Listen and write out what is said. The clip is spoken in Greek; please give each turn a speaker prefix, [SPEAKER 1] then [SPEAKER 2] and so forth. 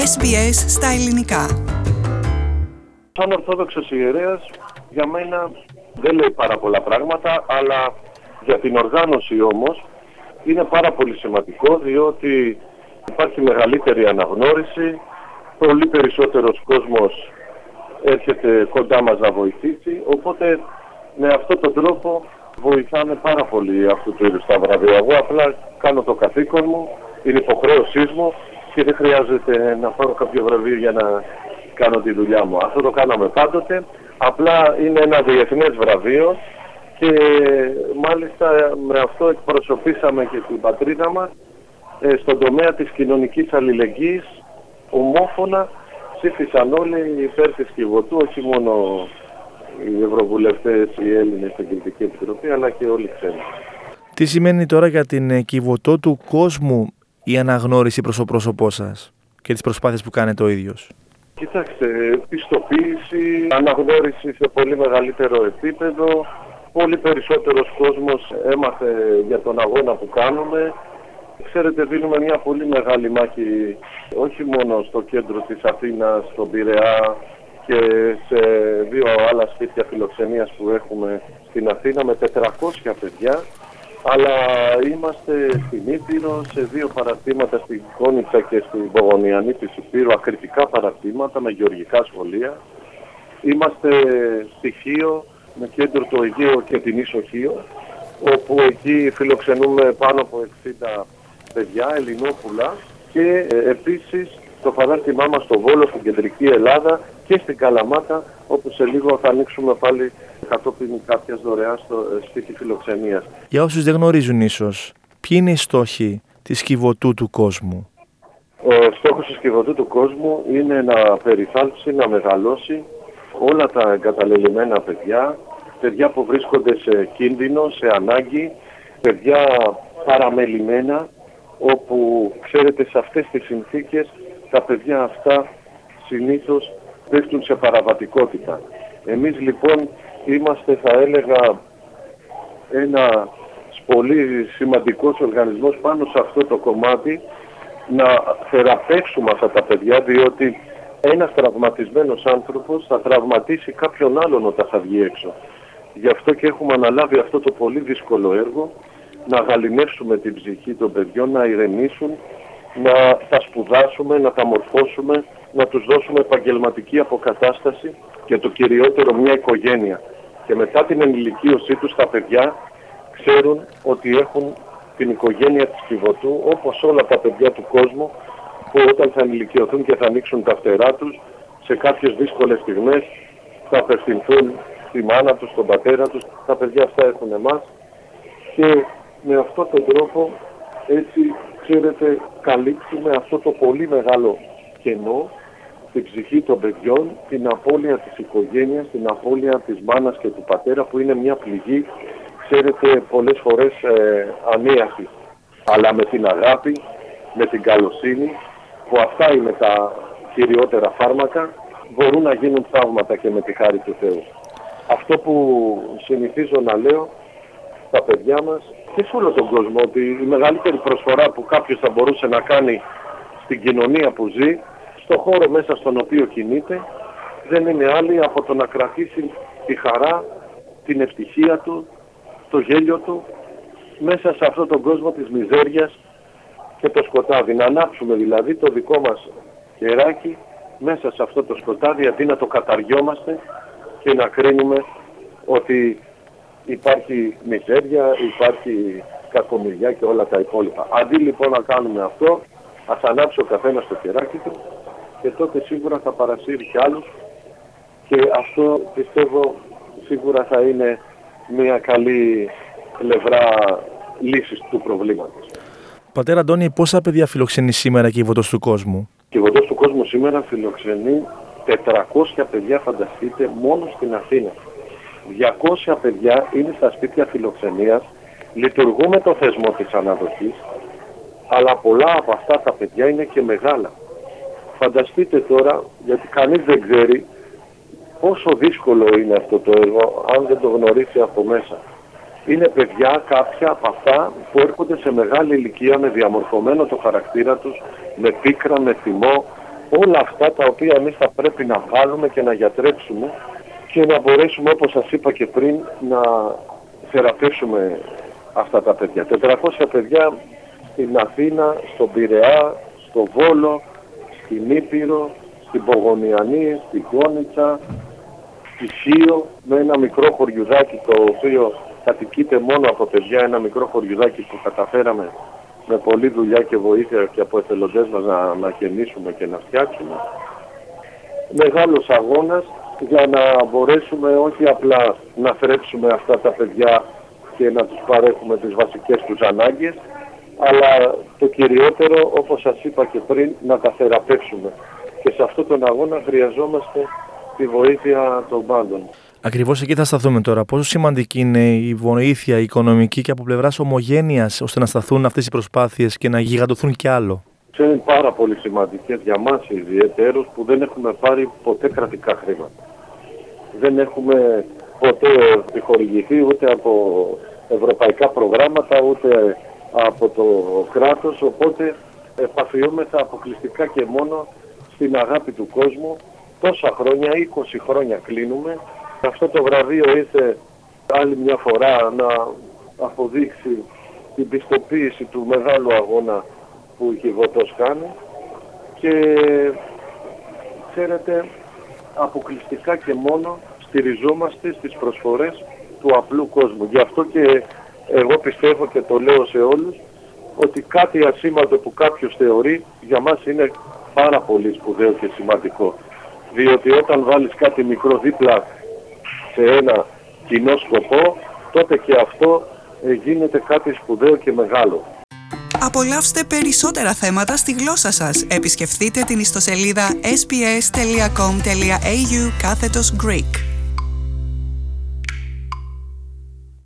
[SPEAKER 1] SBS στα ελληνικά.
[SPEAKER 2] Σαν Ορθόδοξος ιερέας, για μένα δεν λέει πάρα πολλά πράγματα, αλλά για την οργάνωση όμως είναι πάρα πολύ σημαντικό, διότι υπάρχει μεγαλύτερη αναγνώριση, πολύ περισσότερος κόσμος έρχεται κοντά μας να βοηθήσει, οπότε με αυτόν τον τρόπο βοηθάμε πάρα πολύ αυτού του είδους τα βραβεία. Εγώ απλά κάνω το καθήκον μου, είναι υποχρέωσή μου και δεν χρειάζεται να πάρω κάποιο βραβείο για να κάνω τη δουλειά μου. Αυτό το κάναμε πάντοτε, απλά είναι ένα διεθνές βραβείο και μάλιστα με αυτό εκπροσωπήσαμε και την πατρίδα μας στον τομέα της κοινωνικής αλληλεγγύης. Ομόφωνα ψήφισαν όλοι υπέρ της Κιβωτού, όχι μόνο οι ευρωβουλευτές, οι Έλληνες στην Κριτική Επιτροπή, αλλά και όλοι οι ξένοι.
[SPEAKER 3] Τι σημαίνει τώρα για την Κιβωτό του κόσμου η αναγνώριση προς το πρόσωπό σας και τις προσπάθειες που κάνετε ο ίδιος?
[SPEAKER 2] Κοιτάξτε, πιστοποίηση, αναγνώριση σε πολύ μεγαλύτερο επίπεδο, πολύ περισσότερος κόσμος έμαθε για τον αγώνα που κάνουμε. Ξέρετε, δίνουμε μια πολύ μεγάλη μάχη, όχι μόνο στο κέντρο της Αθήνας, στον Πειραιά και σε 2 άλλα σπίτια φιλοξενίας που έχουμε στην Αθήνα με 400 παιδιά, αλλά είμαστε στην Ήπειρο, σε 2 παραρτήματα στην Κόνιτσα και στην Πογονιανή της Υπήρου, ακριτικά παραρτήματα με γεωργικά σχολεία. Είμαστε στη Χίο, με κέντρο το Αιγαίο και την Ίσο Χίο, όπου εκεί φιλοξενούμε πάνω από 60 παιδιά, ελληνόπουλα, και επίσης το παράρτημά μας στο Βόλο, στην κεντρική Ελλάδα και στην Καλαμάτα, όπου σε λίγο θα ανοίξουμε πάλι κατόπιν κάποιας δωρεάς στο σπίτι φιλοξενίας.
[SPEAKER 3] Για όσους δεν γνωρίζουν ίσως, ποιοι είναι οι στόχοι της Κιβωτού του κόσμου?
[SPEAKER 2] Ο στόχος της Κιβωτού του κόσμου είναι να περιθάλψει, να μεγαλώσει όλα τα εγκαταλελειμμένα παιδιά, παιδιά που βρίσκονται σε κίνδυνο, σε ανάγκη, παιδιά παραμελημένα, όπου ξέρετε σε αυτές τις συνθήκες τα παιδιά αυτά συνήθως πέφτουν σε παραβατικότητα. Εμείς λοιπόν είμαστε, θα έλεγα, ένα πολύ σημαντικός οργανισμός πάνω σε αυτό το κομμάτι, να θεραπεύσουμε αυτά τα παιδιά, διότι ένας τραυματισμένος άνθρωπος θα τραυματίσει κάποιον άλλον όταν θα βγει έξω. Γι' αυτό και έχουμε αναλάβει αυτό το πολύ δύσκολο έργο, να γαληνεύσουμε την ψυχή των παιδιών, να ηρεμήσουν, να τα σπουδάσουμε, να τα μορφώσουμε, να τους δώσουμε επαγγελματική αποκατάσταση και το κυριότερο μια οικογένεια. Και μετά την ενηλικίωσή τους τα παιδιά ξέρουν ότι έχουν την οικογένεια της Κιβωτού, όπως όλα τα παιδιά του κόσμου, που όταν θα ενηλικιωθούν και θα ανοίξουν τα φτερά τους, σε κάποιες δύσκολες στιγμές θα απευθυνθούν στη μάνα τους, στον πατέρα τους. Τα παιδιά αυτά έχουν εμάς και με αυτόν τον τρόπο έτσι, ξέρετε, καλύπτουμε αυτό το πολύ μεγάλο κενό, την ψυχή των παιδιών, την απώλεια της οικογένειας, την απώλεια της μάνας και του πατέρα, που είναι μια πληγή, ξέρετε, πολλές φορές ανίαση. Αλλά με την αγάπη, με την καλοσύνη, που αυτά είναι τα κυριότερα φάρμακα, μπορούν να γίνουν θαύματα και με τη χάρη του Θεού. Αυτό που συνηθίζω να λέω στα παιδιά μας και σε όλο τον κόσμο, ότι η μεγαλύτερη προσφορά που κάποιος θα μπορούσε να κάνει στην κοινωνία που ζει, στο χώρο μέσα στον οποίο κινείται, δεν είναι άλλη από το να κρατήσει τη χαρά, την ευτυχία του, το γέλιο του, μέσα σε αυτόν τον κόσμο της μιζέριας και το σκοτάδι. Να ανάψουμε δηλαδή το δικό μας κεράκι μέσα σε αυτό το σκοτάδι, αντί να το καταριόμαστε και να κρίνουμε ότι υπάρχει μιζέρια, υπάρχει κακομοιριά και όλα τα υπόλοιπα. Αντί λοιπόν να κάνουμε αυτό, ας ανάψει ο καθένας το κεράκι του και τότε σίγουρα θα παρασύρει κι άλλους και αυτό πιστεύω σίγουρα θα είναι μια καλή πλευρά λύσης του προβλήματος.
[SPEAKER 3] Πατέρα Αντώνη, πόσα παιδιά φιλοξενεί σήμερα η Κιβωτός του κόσμου?
[SPEAKER 2] Η Κιβωτός του κόσμου σήμερα φιλοξενεί 400 παιδιά, φανταστείτε, μόνο στην Αθήνα. 200 παιδιά είναι στα σπίτια φιλοξενίας, λειτουργούμε το θεσμό της αναδοχής, αλλά πολλά από αυτά τα παιδιά είναι και μεγάλα. Φανταστείτε τώρα, γιατί κανείς δεν ξέρει πόσο δύσκολο είναι αυτό το έργο, αν δεν το γνωρίσει από μέσα. Είναι παιδιά κάποια από αυτά που έρχονται σε μεγάλη ηλικία με διαμορφωμένο το χαρακτήρα τους, με πίκρα, με θυμό, όλα αυτά τα οποία εμείς θα πρέπει να βάλουμε και να γιατρέψουμε και να μπορέσουμε, όπως σας είπα και πριν, να θεραπεύσουμε αυτά τα παιδιά. 400 παιδιά στην Αθήνα, στον Πειραιά, στο Βόλο, στην Ήπειρο, στην Πογωνιανή, στην Κόνιτσα, στη Σίο, με ένα μικρό χωριουδάκι το οποίο κατοικείται μόνο από παιδιά, ένα μικρό χωριουδάκι που καταφέραμε με πολλή δουλειά και βοήθεια και από εθελοντές μας να ανακαινήσουμε και να φτιάξουμε. Μεγάλος αγώνας για να μπορέσουμε όχι απλά να θρέψουμε αυτά τα παιδιά και να τους παρέχουμε τις βασικές τους ανάγκες, αλλά το κυριότερο, όπως σας είπα και πριν, να τα θεραπεύσουμε. Και σε αυτόν τον αγώνα χρειαζόμαστε τη βοήθεια των πάντων.
[SPEAKER 3] Ακριβώς εκεί θα σταθούμε τώρα. Πόσο σημαντική είναι η βοήθεια οικονομική και από πλευράς ομογένειας, ώστε να σταθούν αυτές οι προσπάθειες και να γιγαντωθούν κι άλλο?
[SPEAKER 2] Είναι πάρα πολύ σημαντικές για μας ιδιαιτέρως που δεν έχουμε πάρει ποτέ κρατικά χρήματα. Δεν έχουμε ποτέ επιχορηγηθεί ούτε από ευρωπαϊκά προγράμματα ούτε από το κράτος, οπότε επαφιούμεθα αποκλειστικά και μόνο στην αγάπη του κόσμου. Τόσα χρόνια, 20 χρόνια κλείνουμε. Αυτό το βραβείο ήρθε άλλη μια φορά να αποδείξει την πιστοποίηση του μεγάλου αγώνα που η Κιβωτός κάνει και ξέρετε, αποκλειστικά και μόνο στηριζόμαστε στις προσφορές του απλού κόσμου. Γι' αυτό και εγώ πιστεύω και το λέω σε όλους ότι κάτι ασήμαντο που κάποιος θεωρεί για μας είναι πάρα πολύ σπουδαίο και σημαντικό. Διότι όταν βάλεις κάτι μικρό δίπλα σε ένα κοινό σκοπό, τότε και αυτό γίνεται κάτι σπουδαίο και μεγάλο.
[SPEAKER 1] Απολαύστε περισσότερα θέματα στη γλώσσα σας. Επισκεφτείτε την ιστοσελίδα sbs.com.au/Greek.